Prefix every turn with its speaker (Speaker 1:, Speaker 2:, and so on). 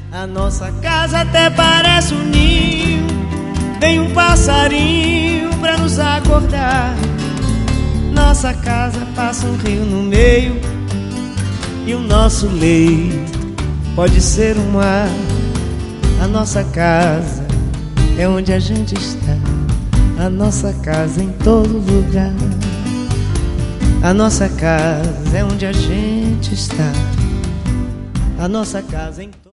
Speaker 1: A nossa casa até parece um ninho, vem um passarinho pra nos acordar. Nossa casa passa um rio no meio e o nosso leito pode ser um mar. A nossa casa é onde a gente está, a nossa casa em todo lugar. A nossa casa é onde a gente está, a nossa casa em todo